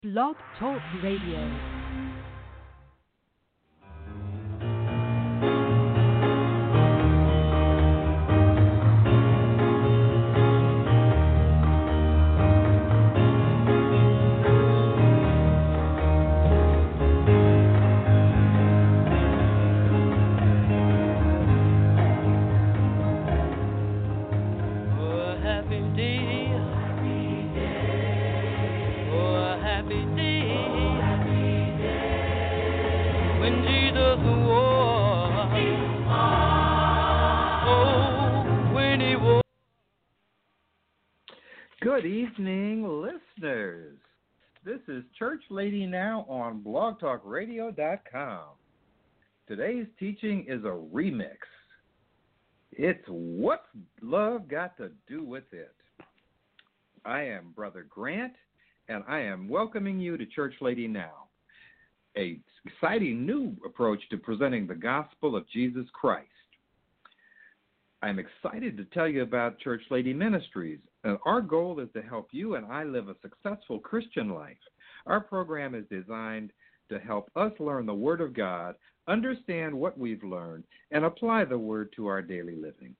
Blog Talk Radio. Good evening, listeners. This is Church Lady Now on blogtalkradio.com. Today's teaching is a remix. It's What's Love Got to Do with It? I am Brother Grant, and I am welcoming you to Church Lady Now, a exciting new approach to presenting the gospel of Jesus Christ. I'm excited to tell you about Church Lady Ministries. And our goal is to help you and I live a successful Christian life. Our program is designed to help us learn the Word of God, understand what we've learned, and apply the Word to our daily living.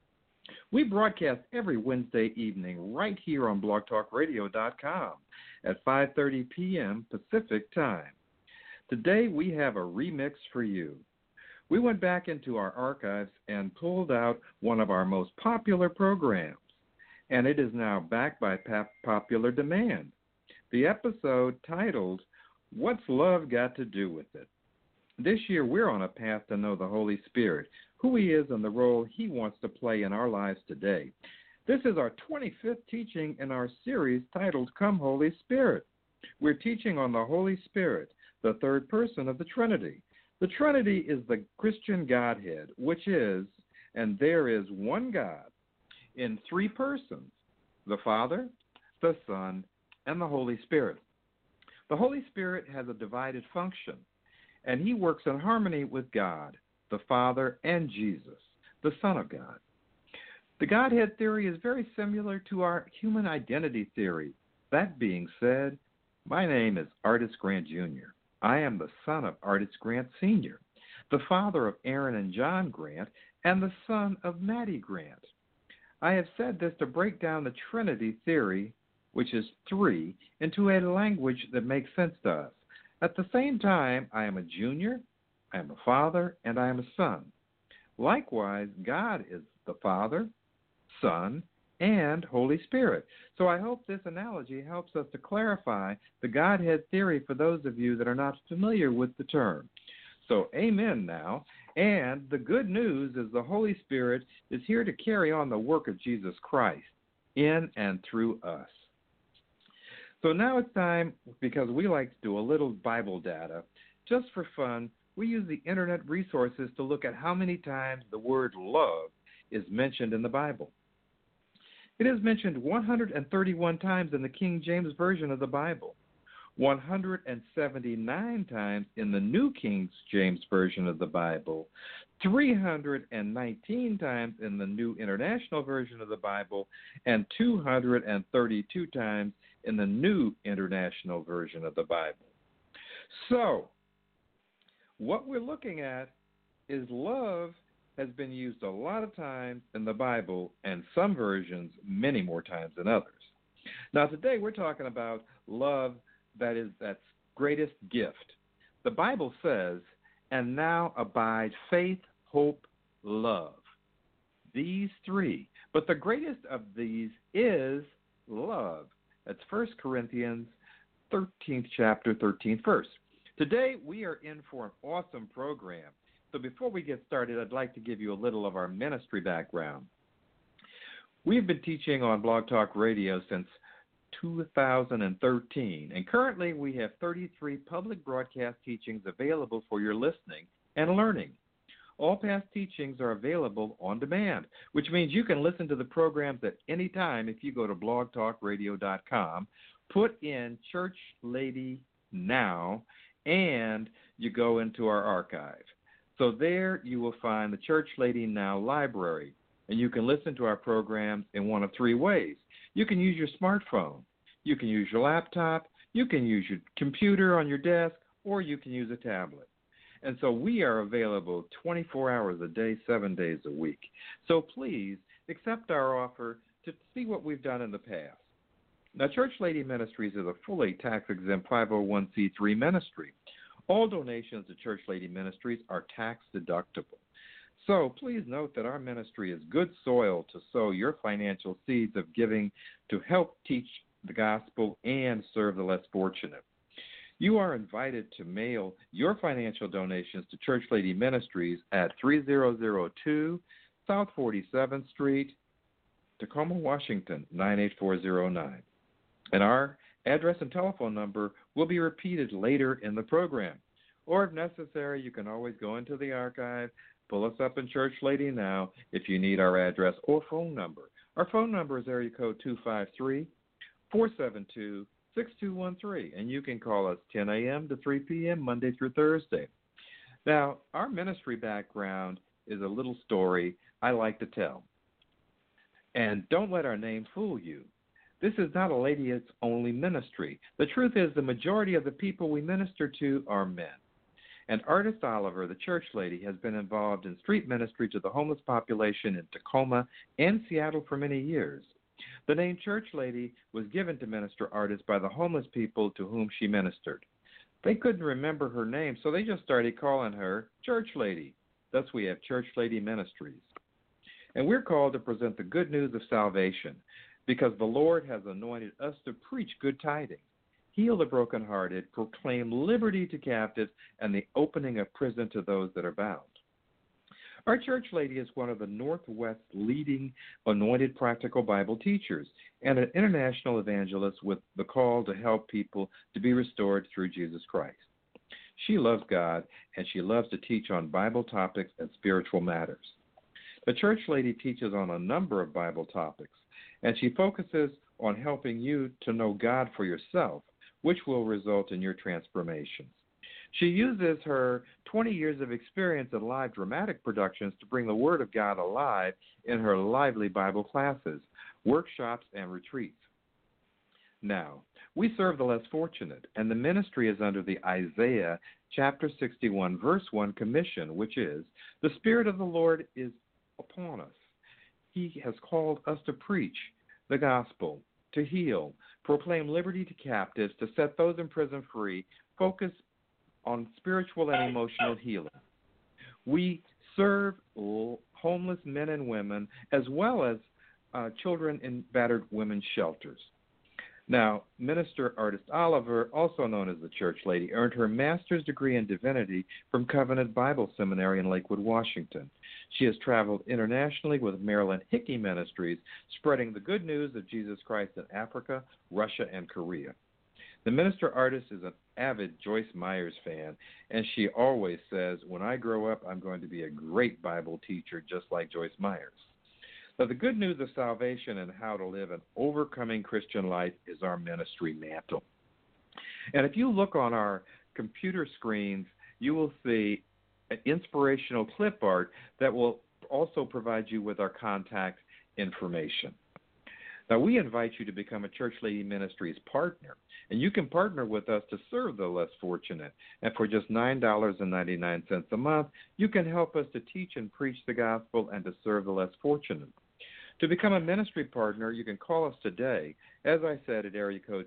We broadcast every Wednesday evening right here on blogtalkradio.com at 5:30 p.m. Pacific Time. Today we have a remix for you. We went back into our archives and pulled out one of our most popular programs, and it is now back by popular demand. The episode titled, What's Love Got to Do with It? This year we're on a path to know the Holy Spirit, who He is and the role He wants to play in our lives today. This is our 25th teaching in our series titled, Come Holy Spirit. We're teaching on the Holy Spirit, the third person of the Trinity. The Trinity is the Christian Godhead, which is, and there is one God in three persons, the Father, the Son, and the Holy Spirit. The Holy Spirit has a divided function, and He works in harmony with God, the Father, and Jesus, the Son of God. The Godhead theory is very similar to our human identity theory. That being said, my name is Artis Grant Jr. I am the son of Artis Grant Sr., the father of Aaron and John Grant, and the son of Maddie Grant. I have said this to break down the Trinity theory, which is three, into a language that makes sense to us. At the same time, I am a junior, I am a father, and I am a son. Likewise, God is the Father, Son, and Holy Spirit. So I hope this analogy helps us to clarify the Godhead theory for those of you that are not familiar with the term. So amen now. And the good news is the Holy Spirit is here to carry on the work of Jesus Christ in and through us. So now it's time, because we like to do a little Bible data. Just for fun, we use the internet resources to look at how many times the word love is mentioned in the Bible. It is mentioned 131 times in the King James Version of the Bible, 179 times in the New King James Version of the Bible, 319 times in the New International Version of the Bible, and 232 times in the New International Version of the Bible. So, what we're looking at is love has been used a lot of times in the Bible, and some versions many more times than others. Now today we're talking about love that's greatest gift. The Bible says, and now abide faith, hope, love. These three. But the greatest of these is love. That's 1 Corinthians 13th chapter, 13th verse. Today we are in for an awesome program. So before we get started, I'd like to give you a little of our ministry background. We've been teaching on Blog Talk Radio since 2013, and currently we have 33 public broadcast teachings available for your listening and learning. All past teachings are available on demand, which means you can listen to the programs at any time if you go to blogtalkradio.com, put in Church Lady Now, and you go into our archive. So there you will find the Church Lady Now library, and you can listen to our programs in one of three ways. You can use your smartphone, you can use your laptop, You can use your computer on your desk, or you can use a tablet. And so we are available 24 hours a day, 7 days a week. So please accept our offer to see what we've done in the past. Now, Church Lady Ministries is a fully tax-exempt 501c3 ministry. All donations to Church Lady Ministries are tax deductible. So please note that our ministry is good soil to sow your financial seeds of giving to help teach the gospel and serve the less fortunate. You are invited to mail your financial donations to Church Lady Ministries at 3002 South 47th Street, Tacoma, Washington, 98409. And our address and telephone number will be repeated later in the program. Or if necessary, you can always go into the archive, pull us up in Church Lady Now if you need our address or phone number. Our phone number is area code 253-472-6213, and you can call us 10 a.m. to 3 p.m. Monday through Thursday. Now, our ministry background is a little story I like to tell. And don't let our name fool you. This is not a ladies-only ministry. The truth is the majority of the people we minister to are men. And Artist Oliver, the church lady, has been involved in street ministry to the homeless population in Tacoma and Seattle for many years. The name Church Lady was given to Minister Artist by the homeless people to whom she ministered. They couldn't remember her name, so they just started calling her Church Lady. Thus we have Church Lady Ministries. And we're called to present the good news of salvation because the Lord has anointed us to preach good tidings, heal the brokenhearted, proclaim liberty to captives, and the opening of prison to those that are bound. Our church lady is one of the Northwest's leading anointed practical Bible teachers and an international evangelist with the call to help people to be restored through Jesus Christ. She loves God, and she loves to teach on Bible topics and spiritual matters. The church lady teaches on a number of Bible topics, and she focuses on helping you to know God for yourself, which will result in your transformations. She uses her 20 years of experience in live dramatic productions to bring the Word of God alive in her lively Bible classes, workshops, and retreats. Now, we serve the less fortunate, and the ministry is under the Isaiah chapter 61, verse 1 commission, which is, "The Spirit of the Lord is upon us. He has called us to preach the gospel, to heal, proclaim liberty to captives, to set those in prison free, focus on spiritual and emotional healing." We serve homeless men and women as well as children in battered women's shelters. Now, Minister Artist Oliver, also known as the Church Lady, earned her master's degree in divinity from Covenant Bible Seminary in Lakewood, Washington. She has traveled internationally with Marilyn Hickey Ministries, spreading the good news of Jesus Christ in Africa, Russia, and Korea. The minister artist is an avid Joyce Myers fan, and she always says, "When I grow up, I'm going to be a great Bible teacher just like Joyce Myers." Now, the good news of salvation and how to live an overcoming Christian life is our ministry mantle. And if you look on our computer screens, you will see an inspirational clip art that will also provide you with our contact information. Now, we invite you to become a Church Lady Ministries partner, and you can partner with us to serve the less fortunate. And for just $9.99 a month, you can help us to teach and preach the gospel and to serve the less fortunate. To become a ministry partner, you can call us today, as I said, at area code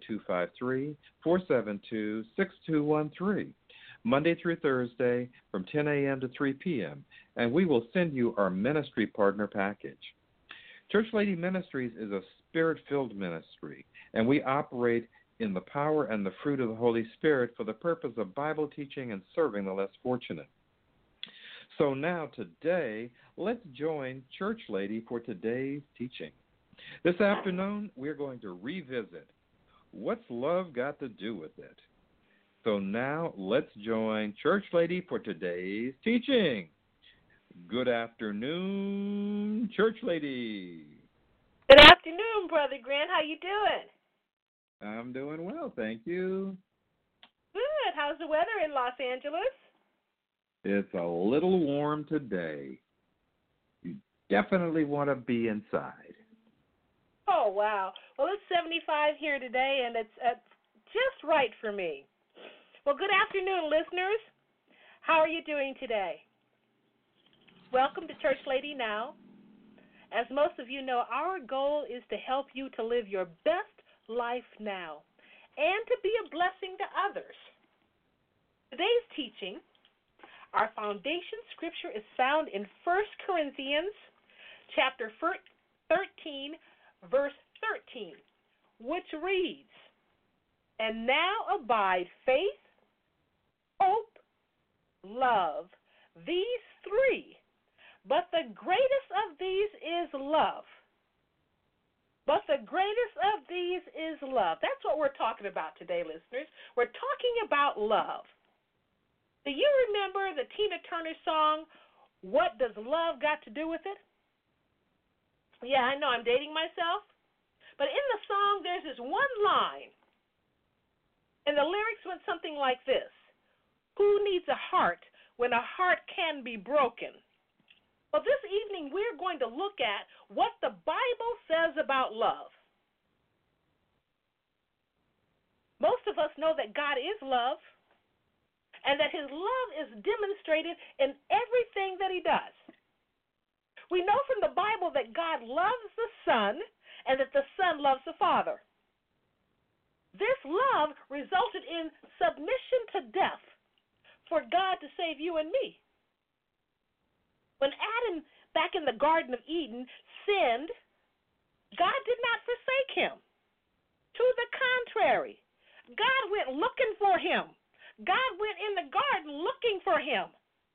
253-472-6213, Monday through Thursday from 10 a.m. to 3 p.m., and we will send you our ministry partner package. Church Lady Ministries is a spirit-filled ministry, and we operate in the power and the fruit of the Holy Spirit for the purpose of Bible teaching and serving the less fortunate. So now today, let's join Church Lady for today's teaching. This afternoon, we're going to revisit What's Love Got to Do with It? So now let's join Church Lady for today's teaching. Good afternoon, Church Lady. Good afternoon, Brother Grant. How you doing? I'm doing well, thank you. Good. How's the weather in Los Angeles? It's a little warm today. You definitely want to be inside. Oh, wow. Well, it's 75 here today, and it's just right for me. Well, good afternoon, listeners. How are you doing today? Welcome to Church Lady Now. As most of you know, our goal is to help you to live your best life now and to be a blessing to others. Today's teaching, our foundation scripture is found in 1 Corinthians chapter 13, verse 13, which reads, "And now abide faith, hope, love, these three, but the greatest of these is love." But the greatest of these is love. That's what we're talking about today, listeners. We're talking about love. Do you remember the Tina Turner song, "What Does Love Got to Do with It"? Yeah, I know I'm dating myself. But in the song, there's this one line, and the lyrics went something like this: "Who needs a heart when a heart can be broken?" Well, this evening we're going to look at what the Bible says about love. Most of us know that God is love and that his love is demonstrated in everything that he does. We know from the Bible that God loves the Son and that the Son loves the Father. This love resulted in submission to death for God to save you and me. When Adam, back in the Garden of Eden, sinned, God did not forsake him. To the contrary, God went looking for him. God went in the garden looking for him.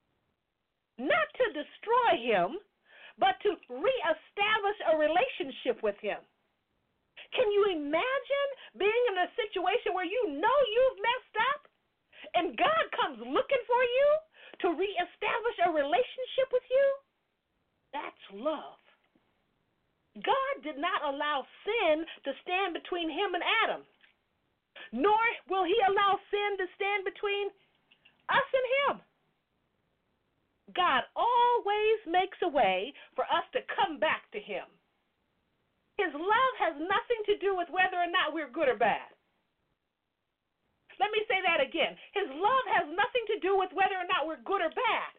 Not to destroy him, but to reestablish a relationship with him. Can you imagine being in a situation where you know you've messed up and God comes looking for you to reestablish a relationship with you? That's love. God did not allow sin to stand between him and Adam, nor will he allow sin to stand between us and him. God always makes a way for us to come back to him. His love has nothing to do with whether or not we're good or bad. Let me say that again. His love has nothing to do with whether or not we're good or bad.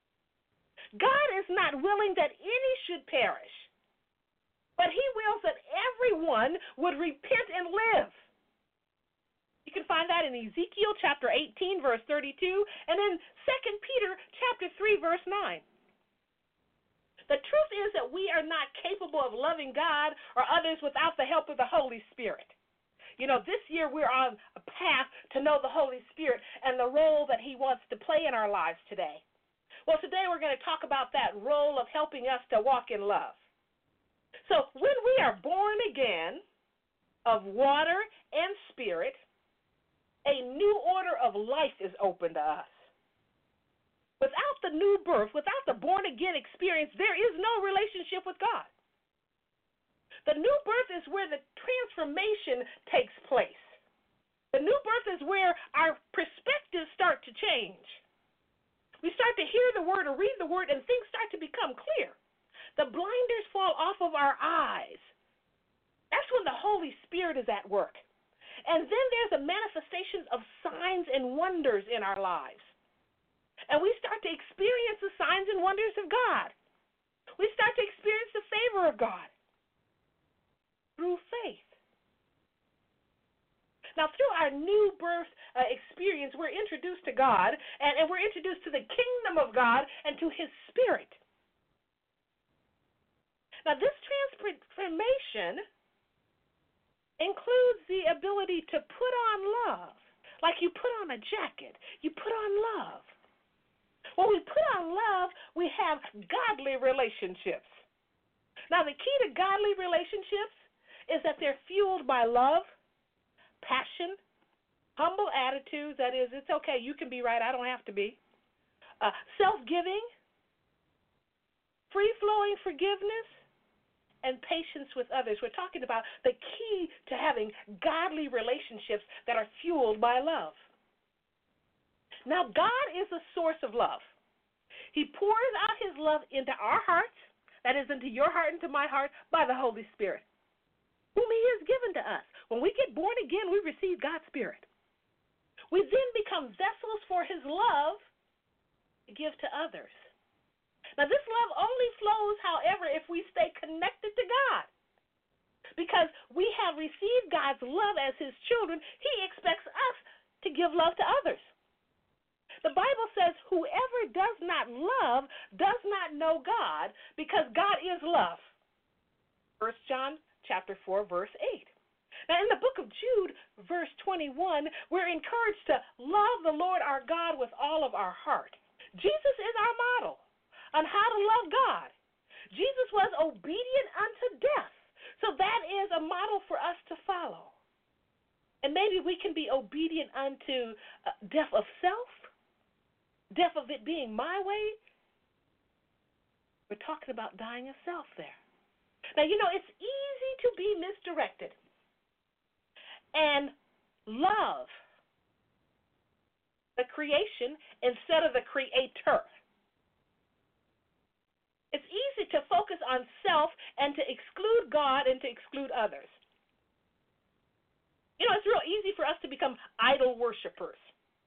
God is not willing that any should perish, but he wills that everyone would repent and live. You can find that in Ezekiel chapter 18, verse 32, and in 2 Peter chapter 3, verse 9. The truth is that we are not capable of loving God or others without the help of the Holy Spirit. You know, this year we're on a path to know the Holy Spirit and the role that he wants to play in our lives today. Well, today we're going to talk about that role of helping us to walk in love. So when we are born again of water and spirit, a new order of life is open to us. Without the new birth, without the born-again experience, there is no relationship with God. The new birth is where the transformation takes place. The new birth is where our perspectives start to change. We start to hear the word or read the word, and things start to become clear. The blinders fall off of our eyes. That's when the Holy Spirit is at work. And then there's a manifestation of signs and wonders in our lives. And we start to experience the signs and wonders of God. We start to experience the favor of God through faith. Now, through our new birth experience, we're introduced to God, and we're introduced to the kingdom of God and to his Spirit. Now, this transformation includes the ability to put on love. Like you put on a jacket, you put on love. When we put on love, we have godly relationships. Now, the key to godly relationships is that they're fueled by love, passion, humble attitudes. That is, it's okay, you can be right, I don't have to be. Self-giving, free-flowing forgiveness, and patience with others. We're talking about the key to having godly relationships that are fueled by love. Now, God is the source of love. He pours out his love into our hearts, that is, into your heart and to my heart, by the Holy Spirit, whom he has given to us. When we get born again, we receive God's Spirit. We then become vessels for His love to give to others. Now, this love only flows, however, if we stay connected to God. Because we have received God's love as His children, He expects us to give love to others. The Bible says, whoever does not love does not know God, because God is love. 1 John chapter 4, verse 8. Now, in the book of Jude, verse 21, we're encouraged to love the Lord our God with all of our heart. Jesus is our model on how to love God. Jesus was obedient unto death, so that is a model for us to follow. And maybe we can be obedient unto death of self, death of it being my way. We're talking about dying of self there. Now, it's easy to be misdirected and love the creation instead of the Creator. It's easy to focus on self and to exclude God and to exclude others. It's real easy for us to become idol worshipers.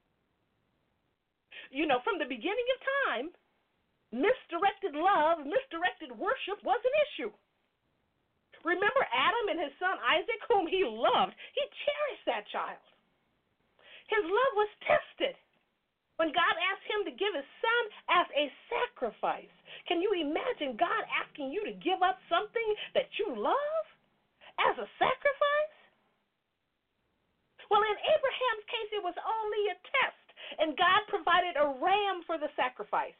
From the beginning of time, misdirected love, misdirected worship was an issue. Remember Adam and his son Isaac, whom he loved. He cherished that child. His love was tested when God asked him to give his son as a sacrifice. Can you imagine God asking you to give up something that you love as a sacrifice? Well, in Abraham's case, it was only a test, and God provided a ram for the sacrifice.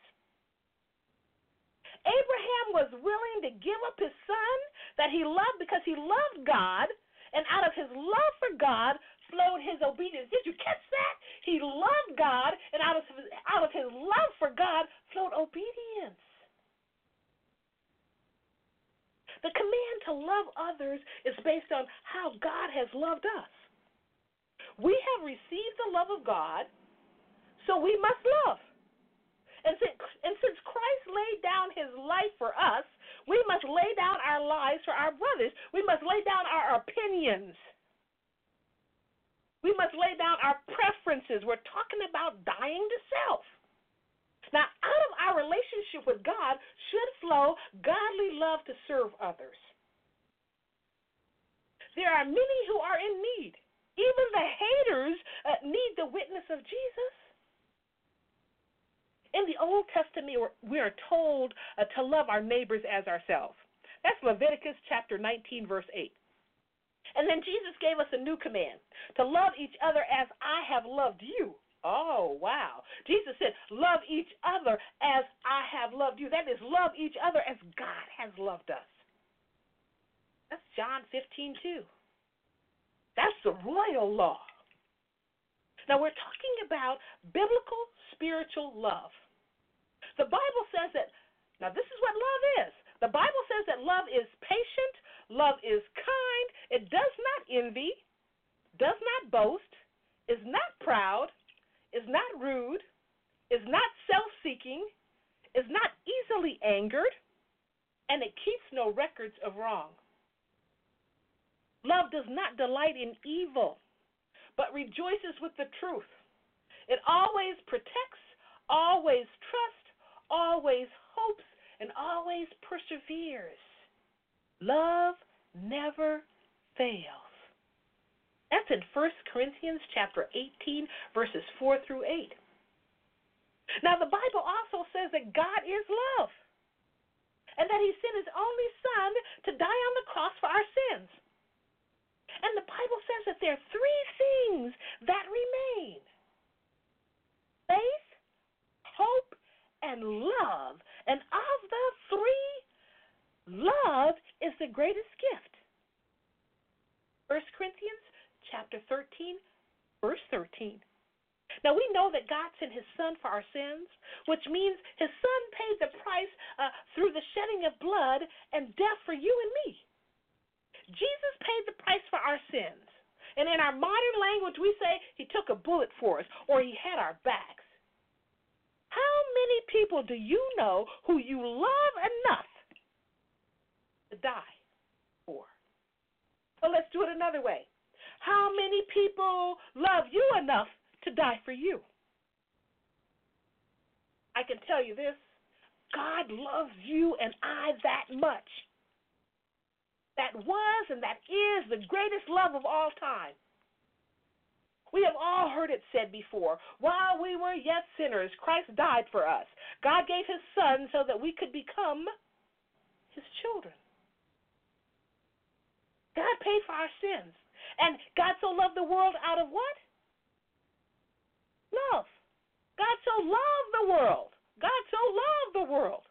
Abraham was willing to give up his son that he loved because he loved God, and out of his love for God flowed his obedience. Did you catch that? He loved God, and out of his love for God flowed obedience. The command to love others is based on how God has loved us. We have received the love of God, so we must love. And since Christ laid down his life for us, we must lay down our lives for our brothers. We must lay down our opinions. We must lay down our preferences. We're talking about dying to self. Now, out of our relationship with God should flow godly love to serve others. There are many who are in need. Even the haters need the witness of Jesus. In the Old Testament, we are told to love our neighbors as ourselves. That's Leviticus chapter 19, verse 8. And then Jesus gave us a new command, to love each other as I have loved you. Oh, wow. Jesus said, love each other as I have loved you. That is, love each other as God has loved us. That's John 15:2. That's the royal law. Now, we're talking about biblical spiritual love. The Bible says that, now this is what love is. The Bible says that love is patient, love is kind, it does not envy, does not boast, is not proud, is not rude, is not self-seeking, is not easily angered, and it keeps no records of wrong. Love does not delight in evil, but rejoices with the truth. It always protects, always trusts, always hopes, and always perseveres. Love never fails. That's in 1 Corinthians chapter 18, verses 4 through 8. Now, the Bible also says that God is love, and that he sent his only Son to die on the cross for our sins. And the Bible says that there are three things that remain: faith, hope, and love. And of the three, love is the greatest gift. 1 Corinthians chapter 13, verse 13. Now, we know that God sent his Son for our sins, which means his Son paid the price through the shedding of blood and death for you and me. Jesus paid the price for our sins. And in our modern language, we say he took a bullet for us, or he had our backs. How many people do you know who you love enough to die for? So let's do it another way. How many people love you enough to die for you? I can tell you this. God loves you and I that much. That was and that is the greatest love of all time. We have all heard it said before, while we were yet sinners, Christ died for us. God gave his son so that we could become his children. God paid for our sins. And God so loved the world out of what? Love. God so loved the world. God so loved the world.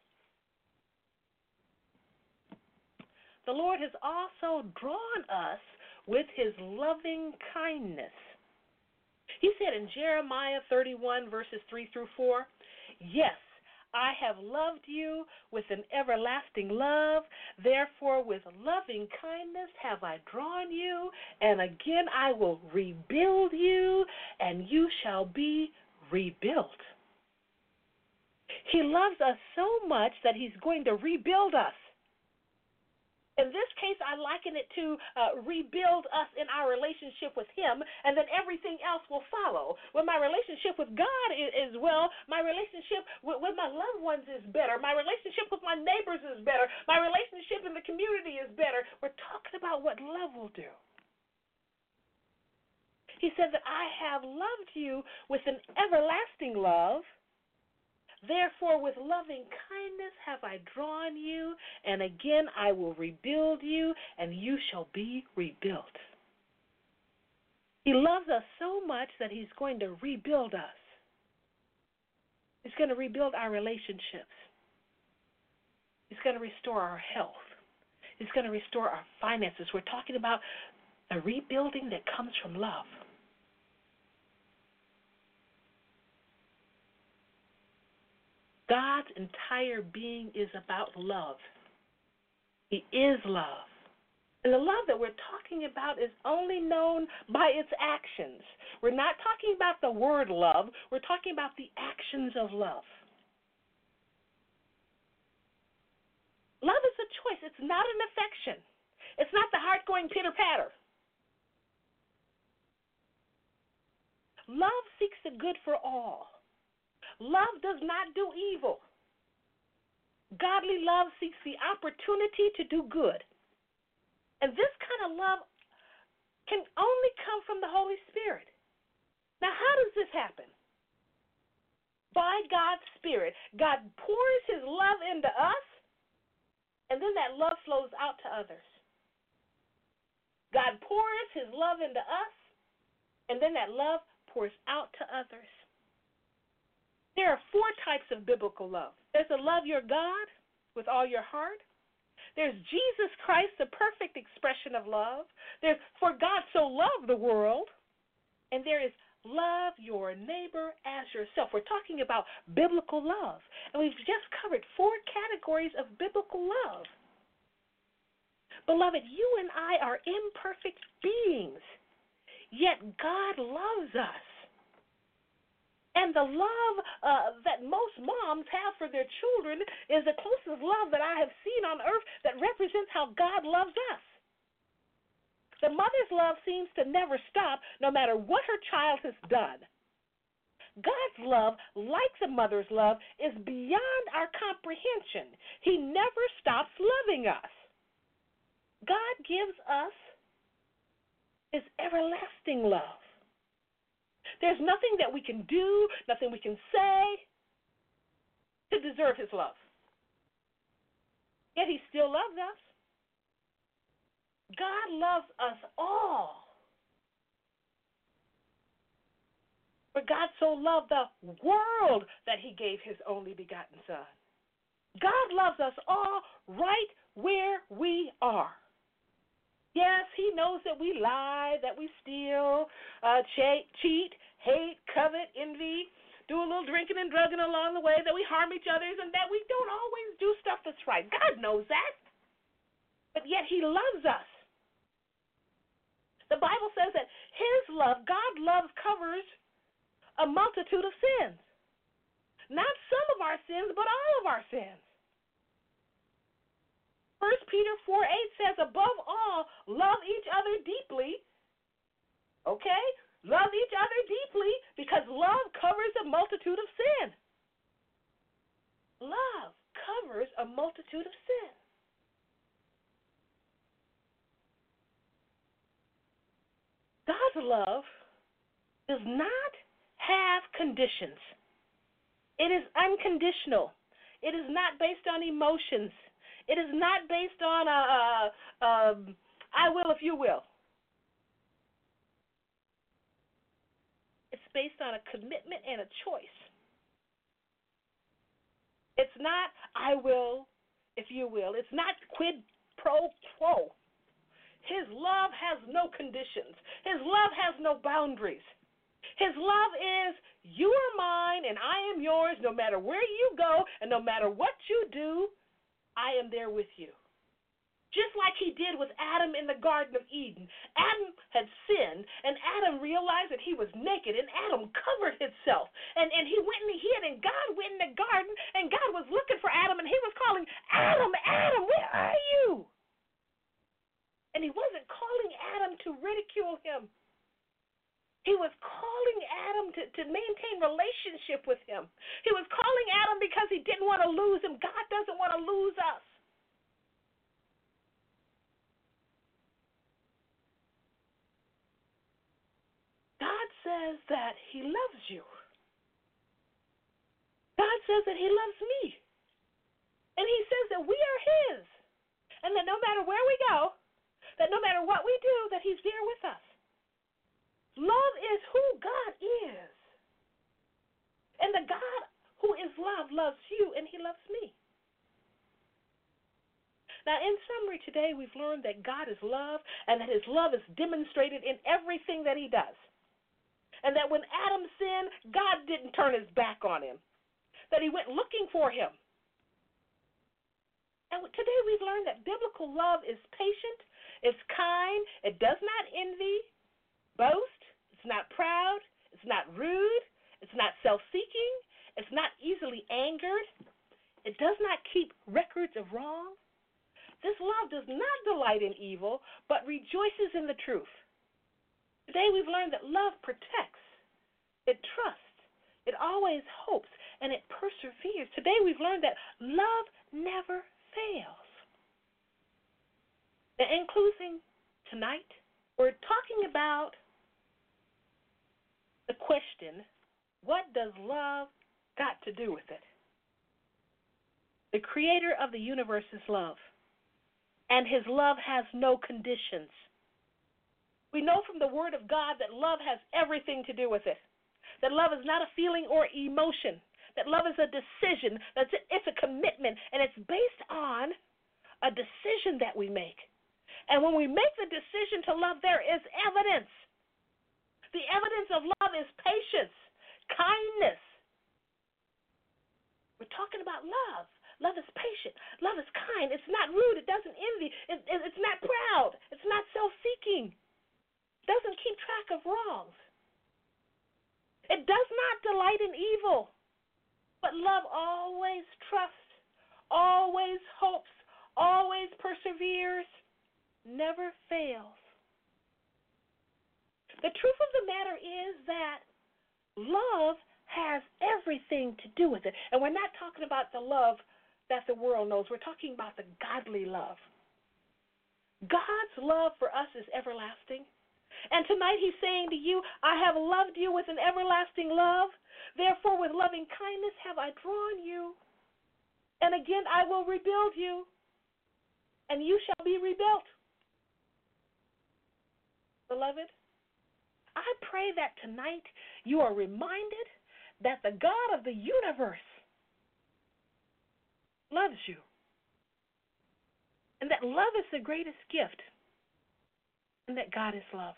The Lord has also drawn us with his loving kindness. He said in Jeremiah 31, verses 3 through 4, yes, I have loved you with an everlasting love. Therefore, with loving kindness have I drawn you, and again I will rebuild you, and you shall be rebuilt. He loves us so much that he's going to rebuild us. In this case, I liken it to rebuild us in our relationship with him, and then everything else will follow. When my relationship with God is well, my relationship with my loved ones is better. My relationship with my neighbors is better. My relationship in the community is better. We're talking about what love will do. He said that I have loved you with an everlasting love. Therefore, with loving kindness have I drawn you, and again I will rebuild you, and you shall be rebuilt. He loves us so much that he's going to rebuild us. He's going to rebuild our relationships. He's going to restore our health. He's going to restore our finances. We're talking about a rebuilding that comes from love. God's entire being is about love. He is love. And the love that we're talking about is only known by its actions. We're not talking about the word love. We're talking about the actions of love. Love is a choice. It's not an affection. It's not the heart going pitter-patter. Love seeks the good for all. Love does not do evil. Godly love seeks the opportunity to do good. And this kind of love can only come from the Holy Spirit. Now, how does this happen? By God's Spirit. God pours his love into us, and then that love flows out to others. God pours his love into us, and then that love pours out to others. There are 4 types of biblical love. There's to love your God with all your heart. There's Jesus Christ, the perfect expression of love. There's for God so loved the world. And there is love your neighbor as yourself. We're talking about biblical love. And we've just covered 4 categories of biblical love. Beloved, you and I are imperfect beings, yet God loves us. And the love that most moms have for their children is the closest love that I have seen on earth that represents how God loves us. The mother's love seems to never stop, no matter what her child has done. God's love, like the mother's love, is beyond our comprehension. He never stops loving us. God gives us his everlasting love. There's nothing that we can do, nothing we can say to deserve his love. Yet he still loves us. God loves us all. For God so loved the world that he gave his only begotten Son. God loves us all right where we are. Yes, he knows that we lie, that we steal, cheat, hate, covet, envy, do a little drinking and drugging along the way, that we harm each other, and that we don't always do stuff that's right. God knows that. But yet he loves us. The Bible says that his love, God's love, covers a multitude of sins. Not some of our sins, but all of our sins. 1 Peter 4:8 says, above all, love each other deeply Okay? Love each other deeply because love covers a multitude of sin. Love covers a multitude of sin. God's love does not have conditions. It is unconditional. It is not based on emotions. It is not based on I will if you will. It's based on a commitment and a choice. It's not I will if you will. It's not quid pro quo. His love has no conditions. His love has no boundaries. His love is you are mine and I am yours no matter where you go and no matter what you do, I am there with you. Just like he did with Adam in the Garden of Eden. Adam had sinned, and Adam realized that he was naked, and Adam covered himself. And he went and hid, and God went in the garden, and God was looking for Adam, and he was calling, Adam, Adam, where are you? And he wasn't calling Adam to ridicule him. He was calling Adam to maintain relationship with him. He was calling Adam because he didn't want to lose him. God doesn't want to lose us. God says that he loves you. God says that he loves me. And he says that we are his. And that no matter where we go, that no matter what we do, that he's there with us. Love is who God is. And the God who is love loves you, and he loves me. Now, in summary, today we've learned that God is love and that his love is demonstrated in everything that he does. And that when Adam sinned, God didn't turn his back on him. That he went looking for him. And today we've learned that biblical love is patient, it's kind, it does not envy, boast, it's not proud, it's not rude, it's not self-seeking, it's not easily angered, it does not keep records of wrong. This love does not delight in evil, but rejoices in the truth. Today we've learned that love protects, it trusts, it always hopes, and it perseveres. Today we've learned that love never fails. Now, in closing tonight, we're talking about the question, what does love got to do with it? The creator of the universe is love, and his love has no conditions. We know from the Word of God that love has everything to do with it, that love is not a feeling or emotion, that love is a decision, it's a commitment, and it's based on a decision that we make. And when we make the decision to love, there is evidence. The evidence of love is patience, kindness. We're talking about love. Love is patient. Love is kind. It's not rude. It doesn't envy. It's not proud. It's not self-seeking. Doesn't keep track of wrongs. It does not delight in evil, but love always trusts, always hopes, always perseveres, never fails. The truth of the matter is that love has everything to do with it. And we're not talking about the love that the world knows. We're talking about the godly love. God's love for us is everlasting. And tonight he's saying to you, I have loved you with an everlasting love. Therefore, with loving kindness have I drawn you. And again, I will rebuild you, and you shall be rebuilt. Beloved, I pray that tonight you are reminded that the God of the universe loves you, and that love is the greatest gift, and that God is love.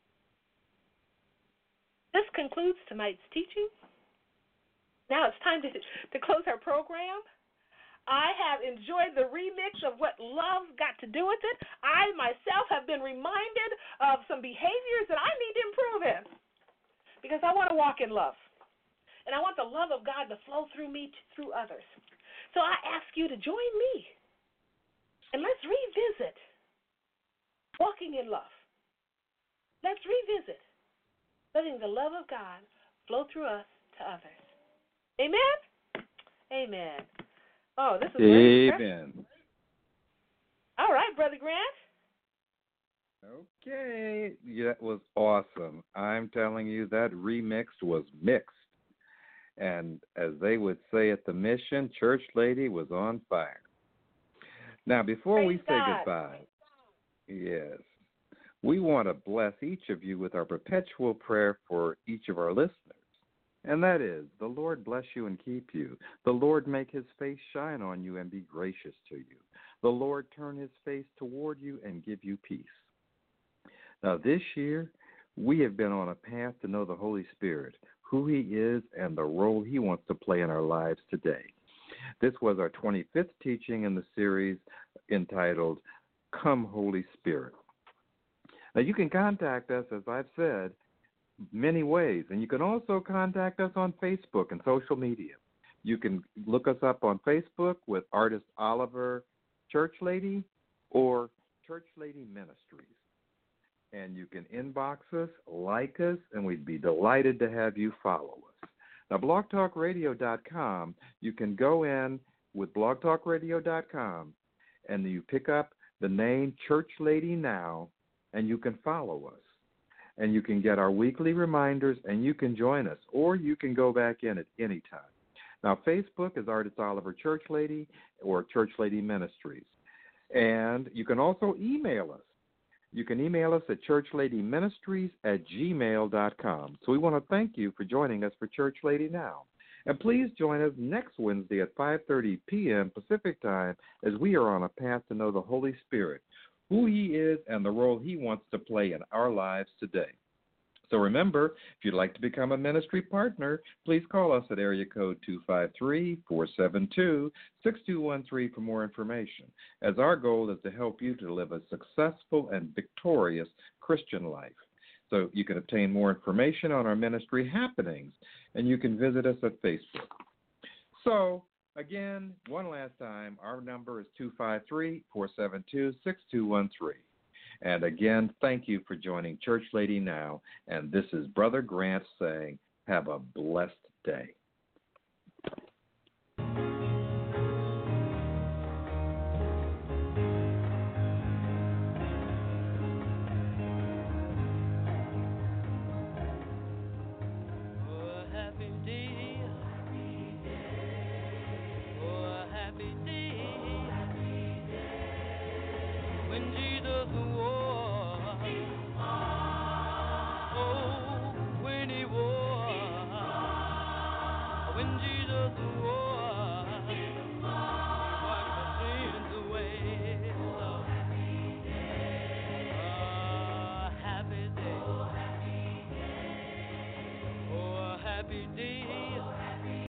This concludes tonight's teaching. Now it's time to close our program. I have enjoyed the remix of what love got to do with it. I myself have been reminded of some behaviors that I need to improve in because I want to walk in love. And I want the love of God to flow through me, through others. So I ask you to join me, and let's revisit walking in love. Let's revisit letting the love of God flow through us to others. Amen? Amen. Oh, this is very Amen. All right, Brother Grant. Okay, that was awesome. I'm telling you, that remix was mixed. And as they would say at the mission, Church Lady was on fire. Now, before Praise we say God. goodbye, yes, we want to bless each of you with our perpetual prayer for each of our listeners. And that is, the Lord bless you and keep you. The Lord make his face shine on you and be gracious to you. The Lord turn his face toward you and give you peace. Now, this year, we have been on a path to know the Holy Spirit, who he is, and the role he wants to play in our lives today. This was our 25th teaching in the series entitled, Come, Holy Spirit. Now, you can contact us, as I've said, many ways, and you can also contact us on Facebook and social media. You can look us up on Facebook with Artist Oliver Church Lady or Church Lady Ministries. And you can inbox us, like us, and we'd be delighted to have you follow us. Now, blogtalkradio.com, you can go in with blogtalkradio.com, and you pick up the name Church Lady Now, and you can follow us. And you can get our weekly reminders, and you can join us, or you can go back in at any time. Now, Facebook is Artist Oliver Church Lady or Church Lady Ministries. And you can also email us. You can email us at churchladyministries@gmail.com. So we want to thank you for joining us for Church Lady Now. And please join us next Wednesday at 5:30 p.m. Pacific Time as we are on a path to know the Holy Spirit, who he is, and the role he wants to play in our lives today. So remember, if you'd like to become a ministry partner, please call us at area code 253-472-6213 for more information, as our goal is to help you to live a successful and victorious Christian life. So you can obtain more information on our ministry happenings, and you can visit us at Facebook. So, again, one last time, our number is 253-472-6213. And again, thank you for joining Church Lady Now. And this is Brother Grant saying, have a blessed day. When Jesus was